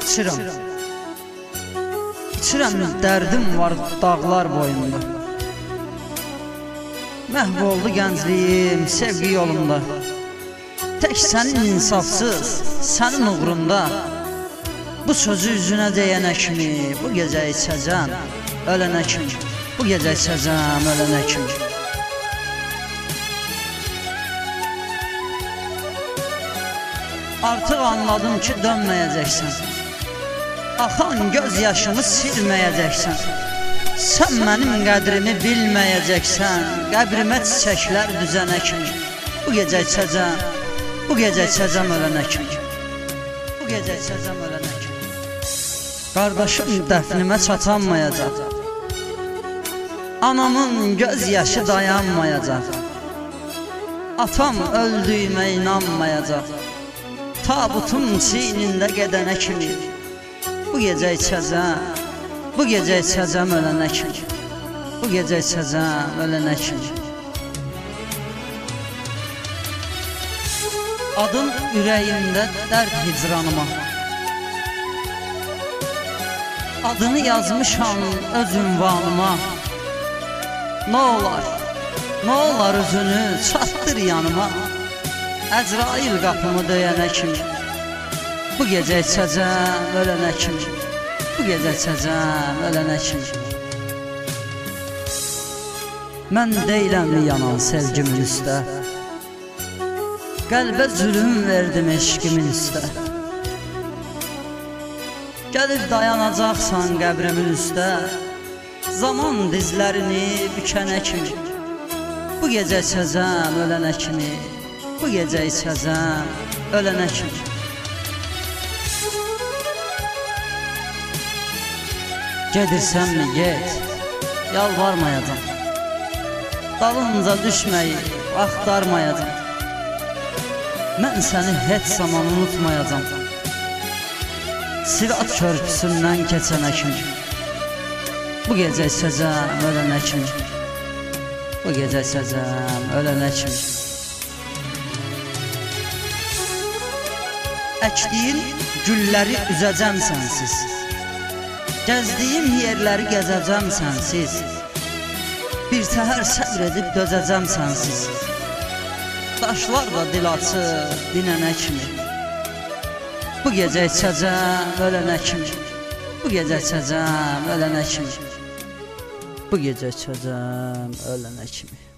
içirəm. İçirəm, dərdim var dağlar boyunda. Məhv oldu gəncliyim sevgi yolunda. Tək sənin insafsız, sənin uğrunda. Bu sözü üzünə deyənə kimi, bu gecə içəcəm, ölənə kimi. Bu gecə içəcəm, ölənə kimi. Artıq anladım ki, dönməyəcəksən. Axan göz yaşını silməyəcəksən. Sən mənim qədrimi bilməyəcəksən. Qəbrimə çiçəklər düzənə kimi. Bu gecə içəcəm, bu gecə içəcəm ölənə kimi. Bu gecə içəcəm ölənə kimi. Qardaşım dəfnimə çatanmayacaq. Anamın göz yaşı dayanmayacaq. Atam öldüyümə inanmayacaq. Tabutun çiynində gedənə kimi. Bu gecə içəcəm, bu gecə içəcəm ölənə kimi. Bu gecə içəcəm ölənə kimi. Adın ürəyimdə dərd hicranıma. Adını yazmışam öz ünvanıma. Nə olar üzünü çatdır yanıma. Əzrail qapımı döyənə kimi. Bu gecə içəcəm ölənə kimi. Bu gecə içəcəm ölənə kimi. Mən deyiləm yanan sevgimin üstə. Qəlbə zülüm verdim eşqimin üstə. Gəlib dayanacaqsan qəbrimin üstə. Zaman dizlərini bükənə kimi. Bu gecə içəcəm ölənə kimi. Bu gecə içəcəm ölənə kimi. Gedirsənmi get, yalvarmayacam. Dalınca düşməyi axtarmayacam. Mən səni heç zaman unutmayacam. Sirat körpüsündən keçənə kimi. Bu gecə içəcəm ölənə kimi. Bu gecə içəcəm ölənə kimi. Əkdiyin gülləri üzəcəm sənsiz. Gəzdiyim yerləri gəzəcəm sənsiz. Bir təhər səbr edib dözəcəm sənsiz. Daşlar da dil açır dinənə kimi. Bu gecə içəcəm ölənə kimi. Bu gecə içəcəm ölənə kimi. Bu gecə içəcəm ölənə kimi.